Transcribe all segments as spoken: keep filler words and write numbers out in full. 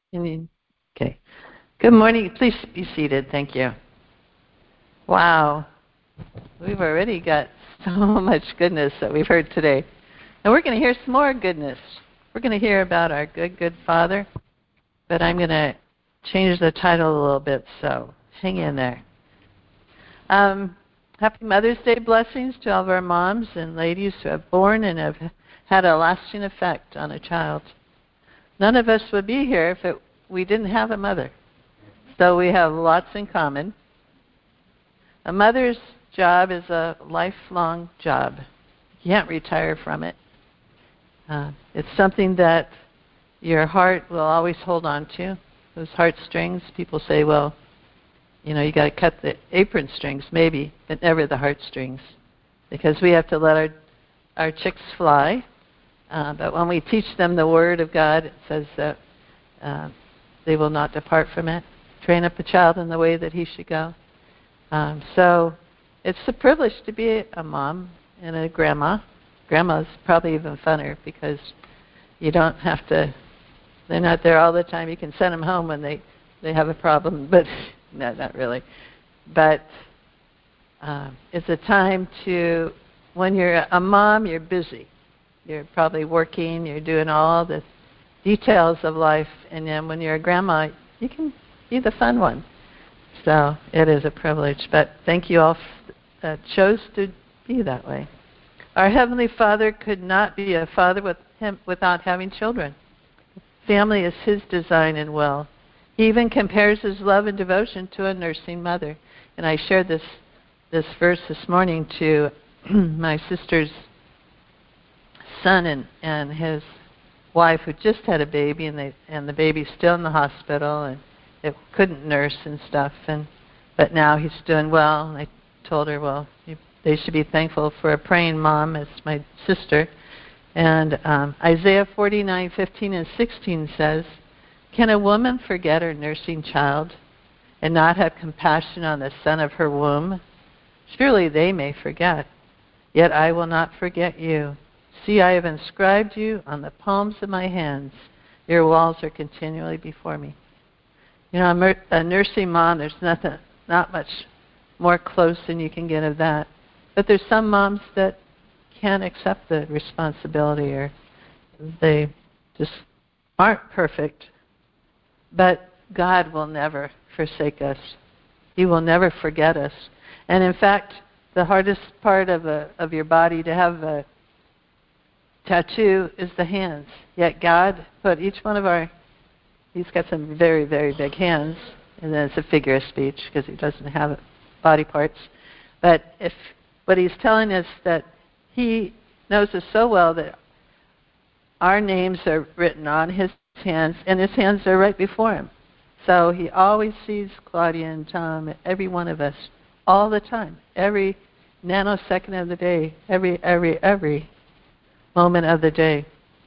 Any- Okay. Good morning. Please be seated. Thank you. Wow. We've already got so much goodness that we've heard today. And we're going to hear some more goodness. We're going to hear about our good, good Father. But I'm going to change the title a little bit, so hang in there. Um, happy Mother's Day blessings to all of our moms and ladies who have born and have had a lasting effect on a child. None of us would be here if it, we didn't have a mother. So we have lots in common. A mother's job is a lifelong job. You can't retire from it. Uh, it's something that your heart will always hold on to. Those heartstrings, people say, well, you know, you got to cut the apron strings, maybe, but never the heartstrings, because we have to let our our chicks fly. Uh, but when we teach them the Word of God, it says that uh, they will not depart from it. Train up a child in the way that he should go. Um, so it's a privilege to be a mom and a grandma. Grandma's probably even funner because you don't have to, they're not there all the time. You can send them home when they, they have a problem, but no, not really. But um, it's a time to, when you're a mom, you're busy. You're probably working, you're doing all the details of life, and then when you're a grandma, you can be the fun one. So it is a privilege, but thank you all that chose to be that way. Our Heavenly Father could not be a father with him without having children. Family is His design and will. He even compares His love and devotion to a nursing mother. And I shared this this verse this morning to my sister's son and, and his wife, who just had a baby, and they and the baby's still in the hospital, and it couldn't nurse and stuff, and but now he's doing well. And I told her, well, you, they should be thankful for a praying mom as my sister. And um, Isaiah forty-nine, fifteen and sixteen says, "Can a woman forget her nursing child and not have compassion on the son of her womb? Surely they may forget, yet I will not forget you. See, I have inscribed you on the palms of my hands. Your walls are continually before me." You know, a, mer- a nursing mom, there's nothing, not much more close than you can get of that. But there's some moms that can't accept the responsibility, or they just aren't perfect. But God will never forsake us. He will never forget us. And in fact, the hardest part of a, of your body to have a tattoo is the hands. Yet God put each one of our, He's got some very, very big hands, and then it's a figure of speech because He doesn't have body parts. But if what He's telling us, that He knows us so well that our names are written on His hands, and His hands are right before Him. So He always sees Claudia and Tom, every one of us, all the time, every nanosecond of the day, every, every, every moment of the day.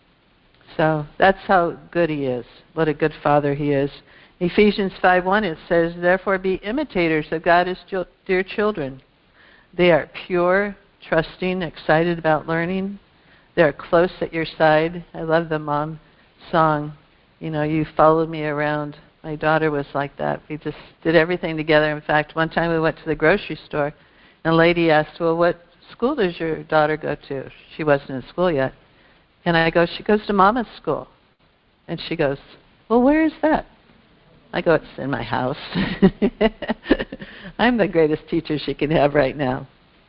So that's how good He is, what a good Father He is. Ephesians five one, it says, "Therefore be imitators of God as dear children. They are pure, trusting, excited about learning. They are close at your side." I love the mom song, you know, "You followed me around." My daughter was like that. We just did everything together. In fact, one time we went to the grocery store, and a lady asked, "Well, what school does your daughter go to?" She wasn't in school yet. And I go, "She goes to Mama's school." And she goes, "Well, where is that?" I go, "It's in my house." I'm the greatest teacher she can have right now.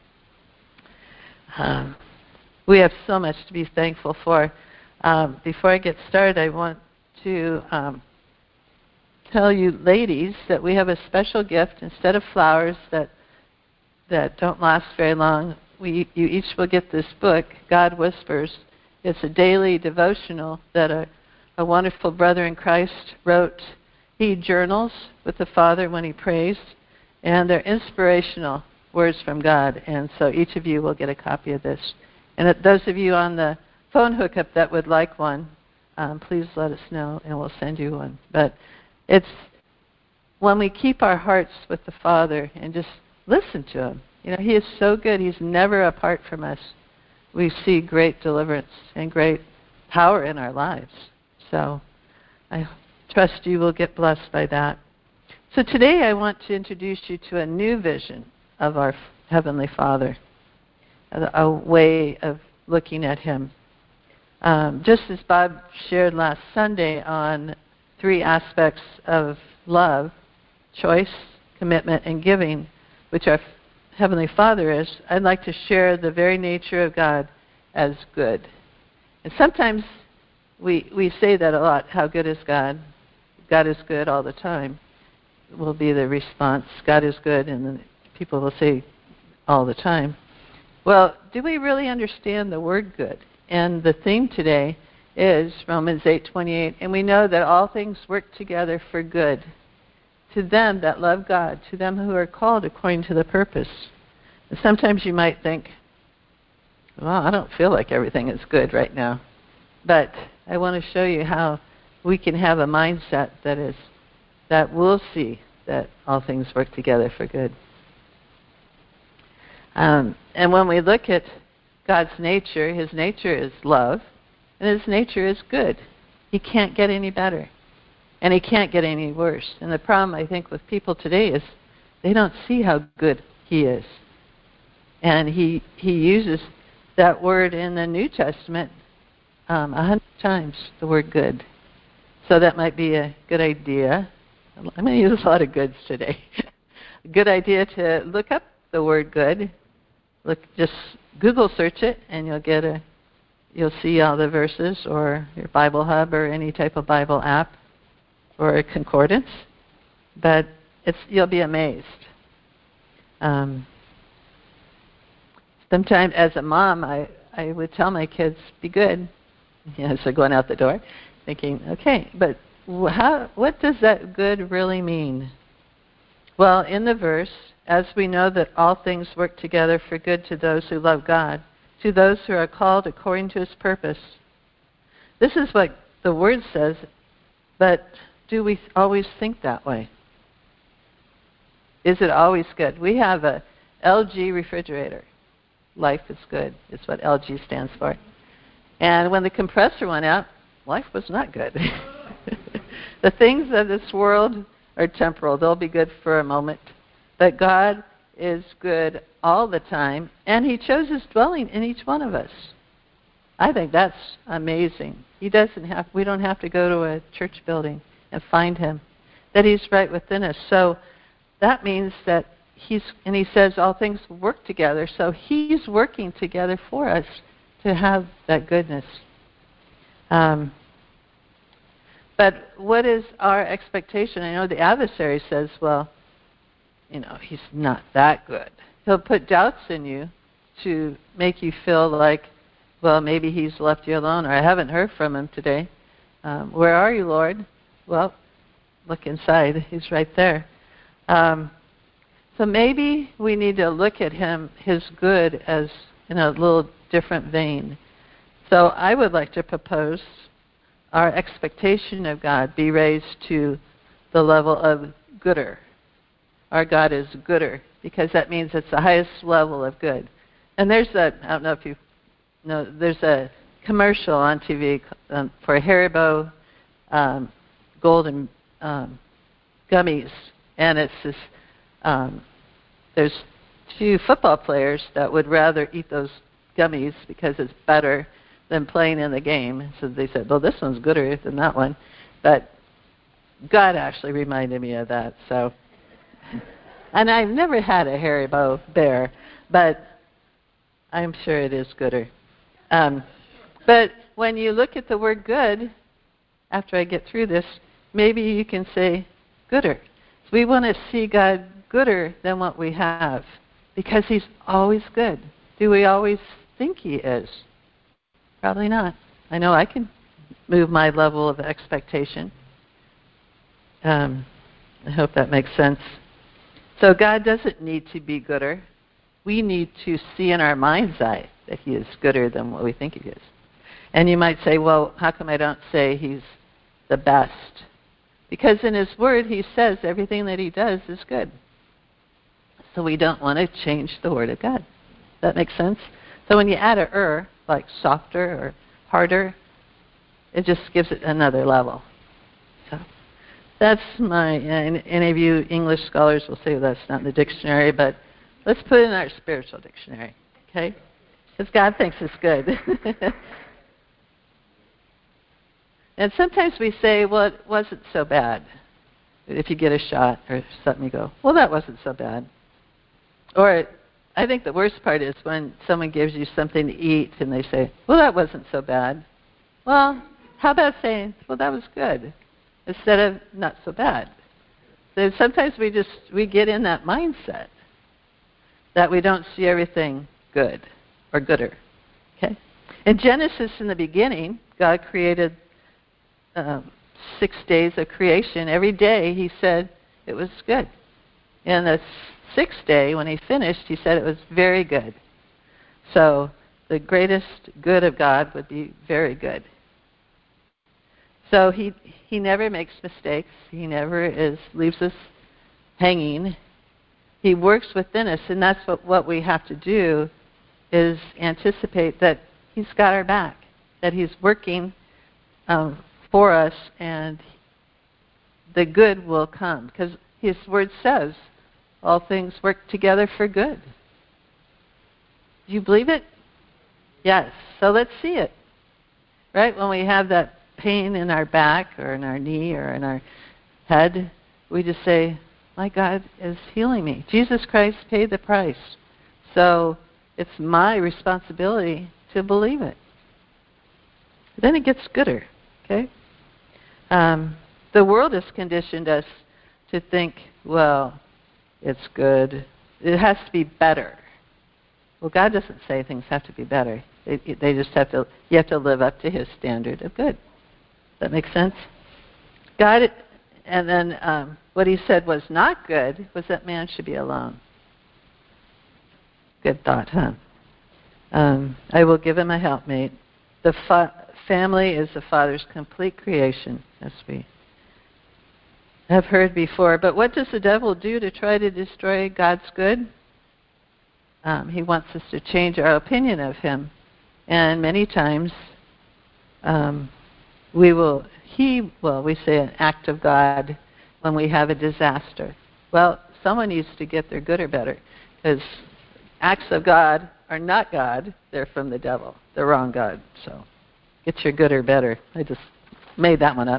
Um, we have so much to be thankful for. Um, before I get started, I want to um, tell you ladies that we have a special gift. Instead of flowers that that don't last very long, we you each will get this book, God Whispers. It's a daily devotional that a, a wonderful brother in Christ wrote. He journals with the Father when he prays, and they're inspirational words from God. And so each of you will get a copy of this. And if those of you on the phone hookup that would like one, um, please let us know, and we'll send you one. But it's when we keep our hearts with the Father and just listen to Him. You know, He is so good. He's never apart from us. We see great deliverance and great power in our lives. So I trust you will get blessed by that. So today I want to introduce you to a new vision of our Heavenly Father, a, a way of looking at Him. Um, just as Bob shared last Sunday on three aspects of love, choice, commitment, and giving, which our Heavenly Father is, I'd like to share the very nature of God as good. And sometimes we we say that a lot, how good is God? God is good all the time, will be the response. God is good, and then people will say all the time. Well, do we really understand the word good? And the theme today is Romans eight twenty-eight, and we know that all things work together for good to them that love God, to them who are called according to the purpose. And sometimes you might think, well, I don't feel like everything is good right now. But I want to show you how we can have a mindset that is that will see that all things work together for good. Um, and when we look at God's nature, His nature is love, and His nature is good. He can't get any better, and He can't get any worse. And the problem, I think, with people today is they don't see how good He is. And He He uses that word in the New Testament um, a hundred times, the word good. So that might be a good idea. I'm going to use a lot of goods today. Good idea to look up the word good. Look, just Google search it, and you'll get a, you'll see all the verses, or your Bible Hub, or any type of Bible app, or a concordance. But it's you'll be amazed. Um, sometimes, as a mom, I I would tell my kids, "Be good," you know, so going out the door, thinking, "Okay, but how? What does that good really mean?" Well, in the verse, as we know that all things work together for good to those who love God, to those who are called according to His purpose. This is what the Word says, but do we always think that way? Is it always good? We have a L G refrigerator. Life is good. It's what L G stands for. And when the compressor went out, life was not good. The things of this world are temporal. They'll be good for a moment. But God is good all the time, and He chose His dwelling in each one of us. I think that's amazing. He doesn't have, we don't have to go to a church building and find Him. That He's right within us. So that means that He's, and He says all things work together, so He's working together for us to have that goodness. Um, but what is our expectation? I know the adversary says, well, you know, he's not that good. He'll put doubts in you to make you feel like, well, maybe He's left you alone, or I haven't heard from Him today. Um, where are you, Lord? Well, look inside. He's right there. Um, so maybe we need to look at Him, His good, as in a little different vein. So I would like to propose our expectation of God be raised to the level of gooder. Our God is gooder, because that means it's the highest level of good. And there's a, I don't know if you know, there's a commercial on T V um, for Haribo um, golden um, gummies, and it's this, um, there's two football players that would rather eat those gummies because it's better than playing in the game. So they said, well, this one's gooder than that one. But God actually reminded me of that, so. And I've never had a Haribo bear, but I'm sure it is gooder. Um, but when you look at the word good, after I get through this, maybe you can say gooder. So we want to see God gooder than what we have, because He's always good. Do we always think He is? Probably not. I know I can move my level of expectation. Um, I hope that makes sense. So God doesn't need to be gooder. We need to see in our mind's eye that He is gooder than what we think He is. And you might say, well, how come I don't say He's the best? Because in His Word, He says everything that He does is good. So we don't want to change the Word of God. Does that make sense? So when you add a er, like softer or harder, it just gives it another level. So That's my, and any of you English scholars will say that's not in the dictionary, but let's put it in our spiritual dictionary, okay? Because God thinks it's good. And sometimes we say, well, it wasn't so bad. If you get a shot or something, you go, well, that wasn't so bad. Or I think the worst part is when someone gives you something to eat and they say, well, that wasn't so bad. Well, how about saying, well, that was good, instead of not so bad? So sometimes we just, we get in that mindset that we don't see everything good or gooder, okay? In Genesis, in the beginning, God created um, six days of creation. Every day he said it was good. And the sixth day, when he finished, he said it was very good. So the greatest good of God would be very good. So he he never makes mistakes. He never is leaves us hanging. He works within us, and that's what, what we have to do, is anticipate that he's got our back, that he's working um, for us, and the good will come. Because his word says all things work together for good. Do you believe it? Yes. So let's see it. Right? When we have that pain in our back or in our knee or in our head, we just say, my God is healing me. Jesus Christ paid the price. So it's my responsibility to believe it. Then it gets gooder. Okay? Um, the world has conditioned us to think, well, it's good. It has to be better. Well, God doesn't say things have to be better. They, they just have to, you have to live up to his standard of good. Does that make sense? God, and then um, what he said was not good was that man should be alone. Good thought, huh? Um, I will give him a helpmate. The fa- family is the Father's complete creation, as we have heard before. But what does the devil do to try to destroy God's good? Um, he wants us to change our opinion of him. And many times um, we will, he will, we say an act of God when we have a disaster. Well, someone needs to get their good or better, because acts of God are not God. They're from the devil. They're wrong God. So get your good or better. I just made that one up.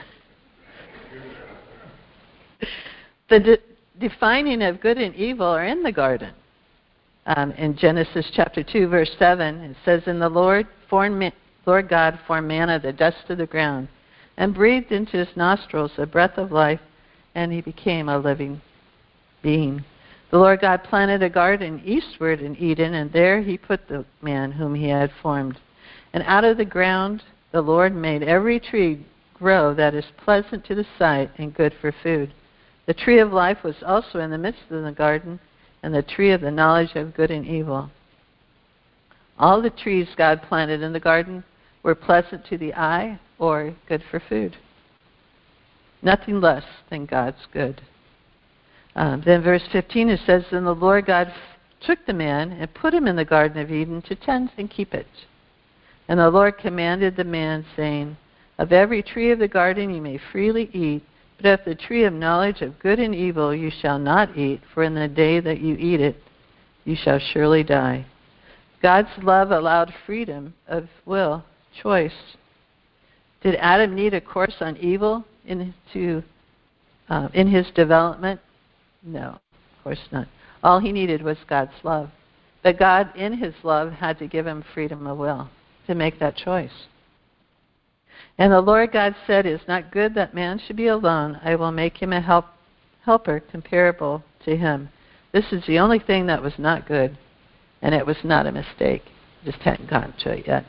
The de- defining of good and evil are in the garden. Um, in Genesis chapter two, verse seven, it says, "And the Lord, formed ma- Lord God formed man of the dust of the ground, and breathed into his nostrils a breath of life, and he became a living being. The Lord God planted a garden eastward in Eden, and there he put the man whom he had formed. And out of the ground the Lord made every tree grow that is pleasant to the sight and good for food. The tree of life was also in the midst of the garden, and the tree of the knowledge of good and evil." All the trees God planted in the garden were pleasant to the eye or good for food. Nothing less than God's good. Um, then verse fifteen, it says, "Then the Lord God took the man and put him in the Garden of Eden to tend and keep it. And the Lord commanded the man, saying, Of every tree of the garden you may freely eat, but of the tree of knowledge of good and evil you shall not eat, for in the day that you eat it, you shall surely die." God's love allowed freedom of will, choice. Did Adam need a course on evil in, to, uh, in his development? No, of course not. All he needed was God's love. But God, in his love, had to give him freedom of will to make that choice. "And the Lord God said, It is not good that man should be alone. I will make him a help, helper comparable to him." This is the only thing that was not good, and it was not a mistake. Just hadn't gotten to it yet.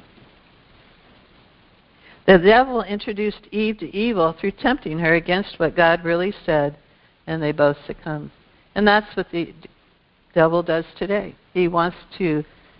The devil introduced Eve to evil through tempting her against what God really said, and they both succumbed. And that's what the devil does today. He wants to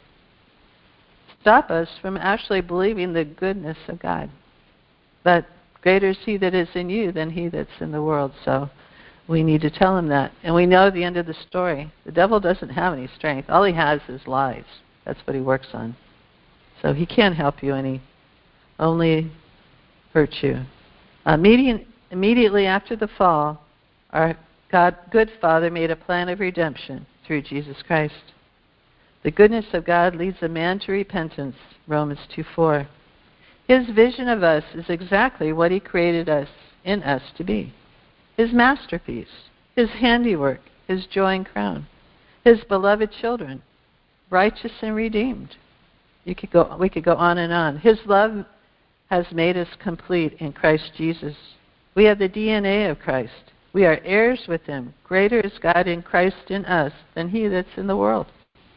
stop us from actually believing the goodness of God. But greater is he that is in you than he that's in the world. So we need to tell him that. And we know the end of the story. The devil doesn't have any strength. All he has is lies. That's what he works on. So he can't help you any, only hurt you. Uh, meeting immediately after the fall, our God, good Father made a plan of redemption through Jesus Christ. The goodness of God leads a man to repentance, Romans two four. His vision of us is exactly what he created us in us to be. His masterpiece, his handiwork, his joy and crown, his beloved children, righteous and redeemed. You could go, we could go on and on. His love has made us complete in Christ Jesus. We have the D N A of Christ. We are heirs with him. Greater is God in Christ in us than he that's in the world.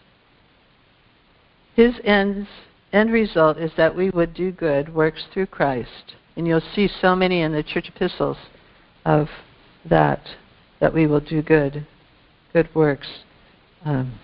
His ends, end result is that we would do good works through Christ. And you'll see so many in the church epistles of that, that we will do good, good works. Um,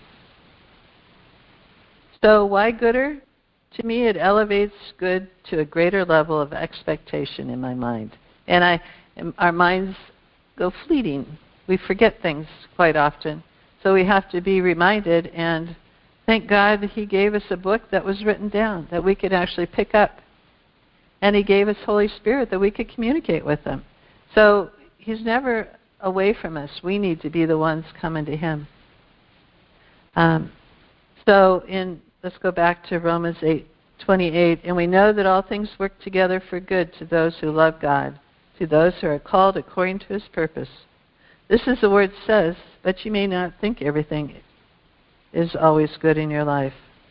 so why gooder? To me, it elevates good to a greater level of expectation in my mind. And I, our minds go fleeting. We forget things quite often. So we have to be reminded, and thank God that he gave us a book that was written down that we could actually pick up. And he gave us Holy Spirit that we could communicate with him. So he's never away from us. We need to be the ones coming to him. Um, so in let's go back to Romans eight twenty-eight. And we know that all things work together for good to those who love God, to those who are called according to his purpose. This is the word says, but you may not think everything is always good in your life.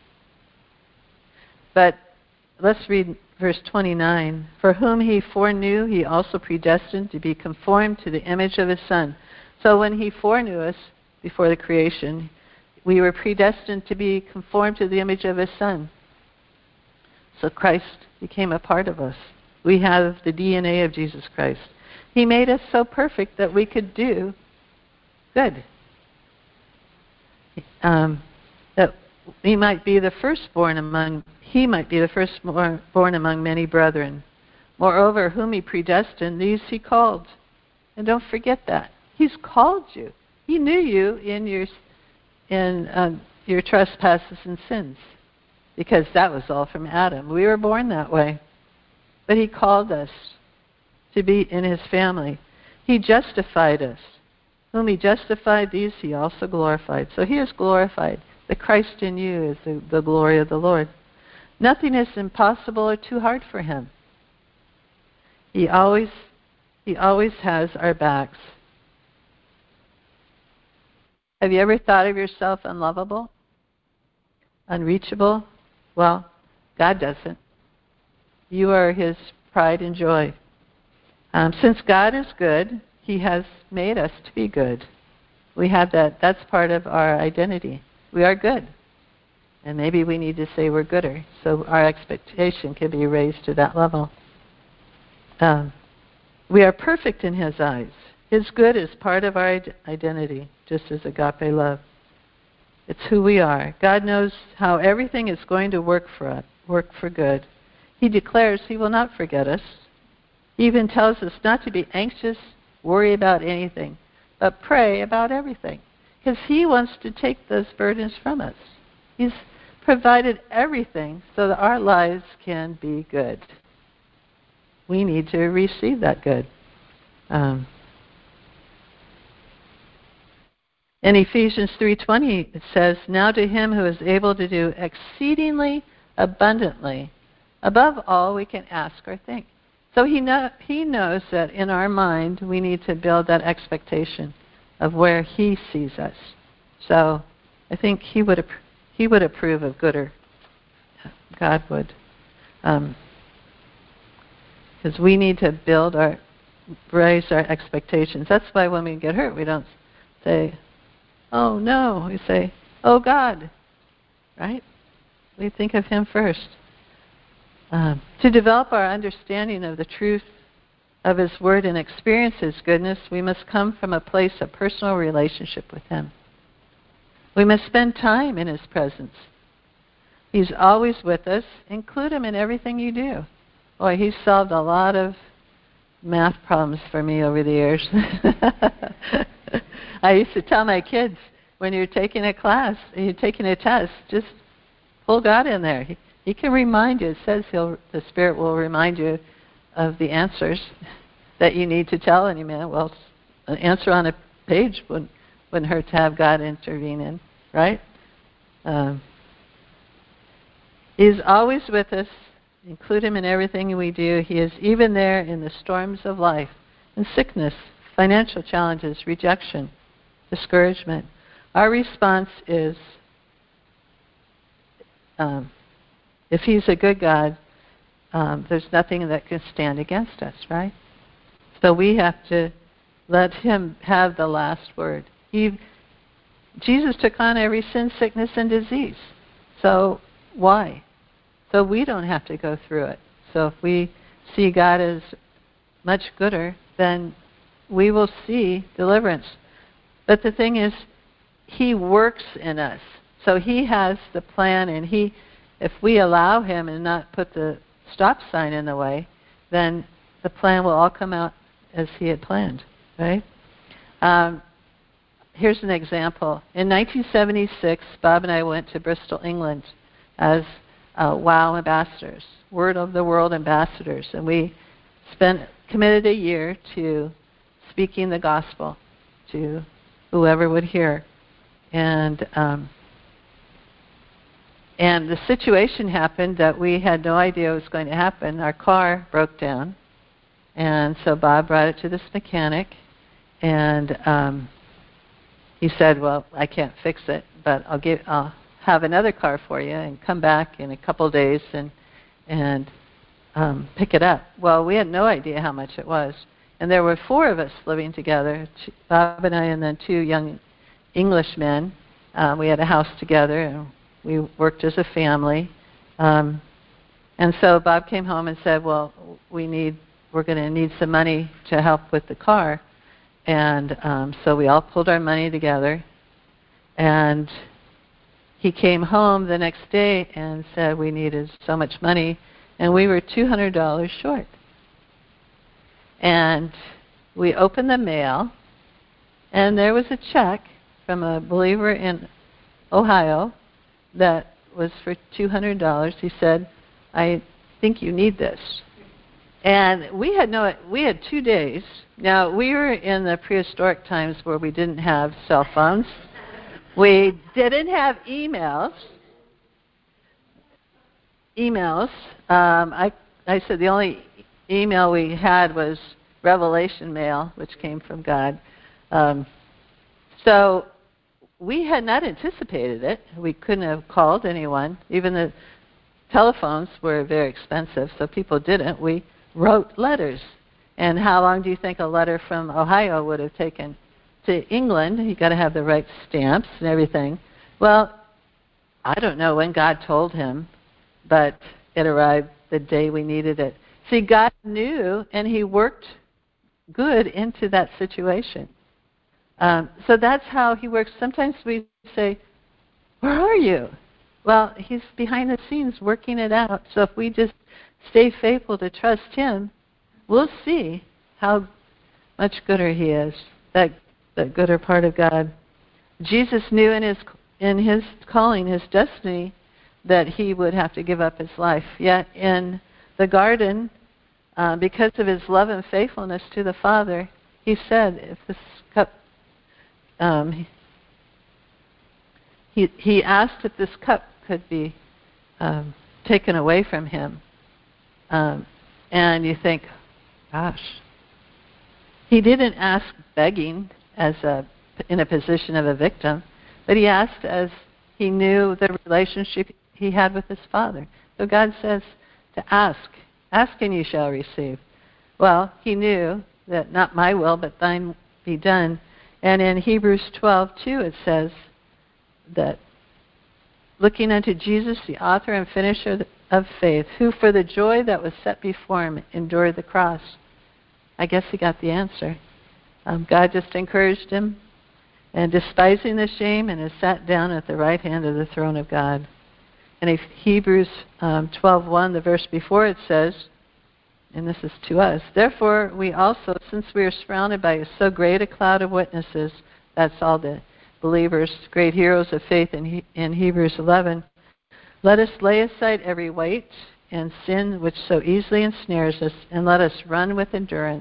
But let's read verse twenty-nine. For whom he foreknew, he also predestined to be conformed to the image of his Son. So when he foreknew us before the creation, we were predestined to be conformed to the image of his Son. So Christ became a part of us. We have the D N A of Jesus Christ. He made us so perfect that we could do good. Um, that we might be the firstborn among, he might be the firstborn among many brethren. Moreover, whom he predestined, these he called. And don't forget that. He's called you. He knew you in your in um, your trespasses and sins, because that was all from Adam. We were born that way. But he called us to be in his family. He justified us. Whom he justified, these he also glorified. So he is glorified. The Christ in you is the, the glory of the Lord. Nothing is impossible or too hard for him. He always, he always has our backs. Have you ever thought of yourself unlovable? Unreachable? Well, God doesn't. You are his pride and joy. Um, since God is good, he has made us to be good. We have that. That's part of our identity. We are good. And maybe we need to say we're gooder, so our expectation can be raised to that level. Um, we are perfect in his eyes. His good is part of our identity, just as agape love. It's who we are. God knows how everything is going to work for us, work for good. He declares he will not forget us. He even tells us not to be anxious, worry about anything, but pray about everything, because he wants to take those burdens from us. He's provided everything so that our lives can be good. We need to receive that good. Um, in Ephesians three twenty, it says, now to him who is able to do exceedingly abundantly, above all we can ask or think. So he, know, he knows that in our mind we need to build that expectation of where he sees us. So I think he would he would approve of gooder. God would. Um, because we need to build our, raise our expectations. That's why when we get hurt, we don't say, oh no. We say, oh God. Right? We think of him first. Um, to develop our understanding of the truth of his word and experience his goodness, we must come from a place of personal relationship with him. We must spend time in his presence. He's always with us. Include him in everything you do. Boy, he's solved a lot of math problems for me over the years. I used to tell my kids, when you're taking a class, you're taking a test, just pull God in there. He, he can remind you. It says he'll, the Spirit will remind you of the answers. that you need to tell any man. Well, an answer on a page wouldn't, wouldn't hurt to have God intervene in, right? Um, he's always with us. Include him in everything we do. He is even there in the storms of life, in sickness, financial challenges, rejection, discouragement. Our response is, um, if he's a good God, um, there's nothing that can stand against us, right? So we have to let him have the last word. He, Jesus took on every sin, sickness, and disease. So why? So we don't have to go through it. So if we see God as much gooder, then we will see deliverance. But the thing is, he works in us. So he has the plan, and he, if we allow him and not put the stop sign in the way, then the plan will all come out as he had planned, right? Um, here's an example. In nineteen seventy-six, Bob and I went to Bristol, England as uh, WOW ambassadors, Word of the World ambassadors, and we spent committed a year to speaking the gospel to whoever would hear. And um, and the situation happened that we had no idea was going to happen. Our car broke down, and so Bob brought it to this mechanic, and um, he said, "Well, I can't fix it, but I'll give I'll have another car for you, and come back in a couple days and and um, pick it up." Well, we had no idea how much it was, and there were four of us living together, Bob and I, and then two young Englishmen. Uh, we had a house together, and we worked as a family. Um, and so Bob came home and said, "Well, we need we're going to need some money to help with the car." And um, so we all pulled our money together, and he came home the next day and said we needed so much money, and we were two hundred dollars short. And we opened the mail, and there was a check from a believer in Ohio that was for two hundred dollars. He said, "I think you need this." And we had no, we had two days. Now, we were in the prehistoric times where we didn't have cell phones. We didn't have emails. Emails. Um, I, I said the only email we had was Revelation mail, which came from God. Um, so we had not anticipated it. We couldn't have called anyone. Even the telephones were very expensive, so people didn't. We wrote letters. And how long do you think a letter from Ohio would have taken to England? You've got to have the right stamps and everything. Well, I don't know when God told him, but it arrived the day we needed it. See, God knew, and he worked good into that situation. Um, so that's how he works. Sometimes we say, "Where are you?" Well, he's behind the scenes working it out. So if we just stay faithful to trust him, we'll see how much gooder he is, that, that gooder part of God. Jesus knew in his, in his calling, his destiny, that he would have to give up his life. Yet in the garden, uh, because of his love and faithfulness to the Father, he said, if this cup, um, he, he asked if this cup could be um, taken away from him. Um, and you think, gosh, he didn't ask begging as a, in a position of a victim, but he asked as he knew the relationship he had with his Father. So God says to ask. Ask and you shall receive. Well, he knew that not my will, but thine be done. And in Hebrews twelve two it says that looking unto Jesus, the author and finisher of faith, who for the joy that was set before him endured the cross. I guess he got the answer. Um, God just encouraged him, and despising the shame, and has sat down at the right hand of the throne of God. And in Hebrews um, twelve one, the verse before it says, and this is to us, therefore we also, since we are surrounded by so great a cloud of witnesses, that's all the believers, great heroes of faith in, he, in Hebrews eleven, let us lay aside every weight and sin which so easily ensnares us, and let us run with endurance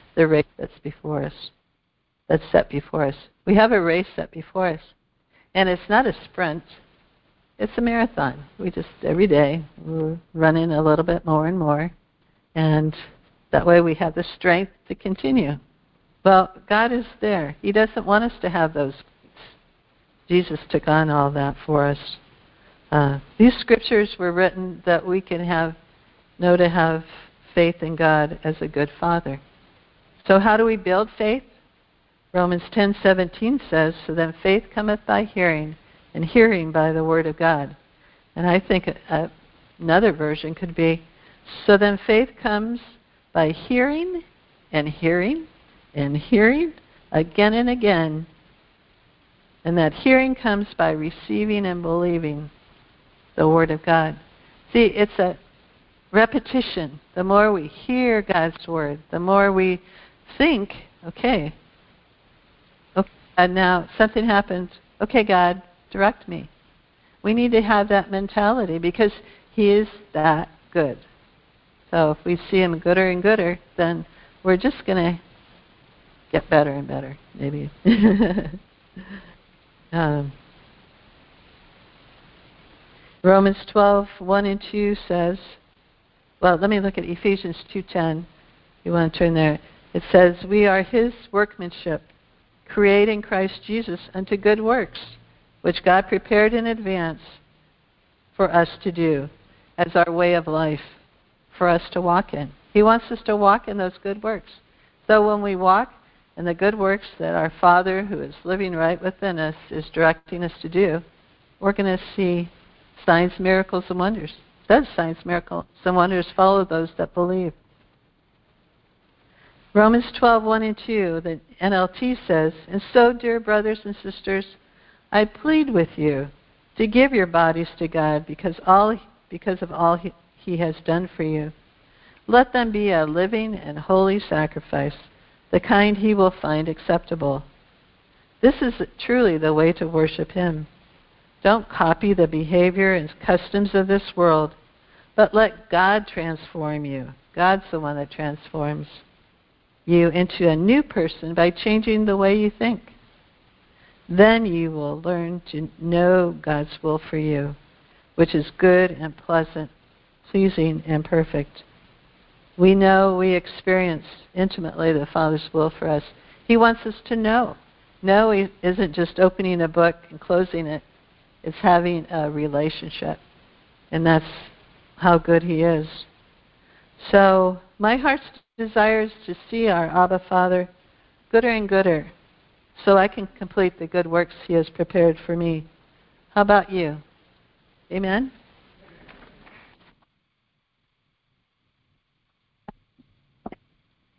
the race that's before us, that's set before us. We have a race set before us. And it's not a sprint. It's a marathon. We just, every day, we're running a little bit more and more. And that way we have the strength to continue. Well, God is there. He doesn't want us to have those. Jesus took on all that for us. Uh, these scriptures were written that we can have, know to have faith in God as a good Father. So how do we build faith? Romans ten seventeen says, "So then faith cometh by hearing, and hearing by the word of God." And I think a, another version could be, "So then faith comes by hearing, and hearing, and hearing, again and again. And that hearing comes by receiving and believing the word of God." See, it's a repetition. The more we hear God's word, the more we think, okay, okay, and now something happens. Okay, God, direct me. We need to have that mentality because He is that good. So if we see Him gooder and gooder, then we're just going to get better and better, maybe. um, Romans twelve, one and two says, well, let me look at Ephesians two ten. You want to turn there. It says, "We are His workmanship, created in Christ Jesus unto good works, which God prepared in advance for us to do as our way of life, for us to walk in." He wants us to walk in those good works. So when we walk in the good works that our Father, who is living right within us, is directing us to do, we're going to see signs, miracles, and wonders. It says signs, miracles, and wonders follow those that believe. Romans twelve, one and two, the N L T says, "And so, dear brothers and sisters, I plead with you to give your bodies to God because all because of all he, he has done for you. Let them be a living and holy sacrifice, the kind He will find acceptable. This is truly the way to worship Him. Don't copy the behavior and customs of this world, but let God transform you." God's the one that transforms you into a new person by changing the way you think. "Then you will learn to know God's will for you, which is good and pleasant, pleasing and perfect." We know, we experience intimately the Father's will for us. He wants us to know. Know isn't just opening a book and closing it. It's having a relationship. And that's how good He is. So my heart's desire is to see our Abba Father gooder and gooder, so I can complete the good works He has prepared for me. How about you? Amen?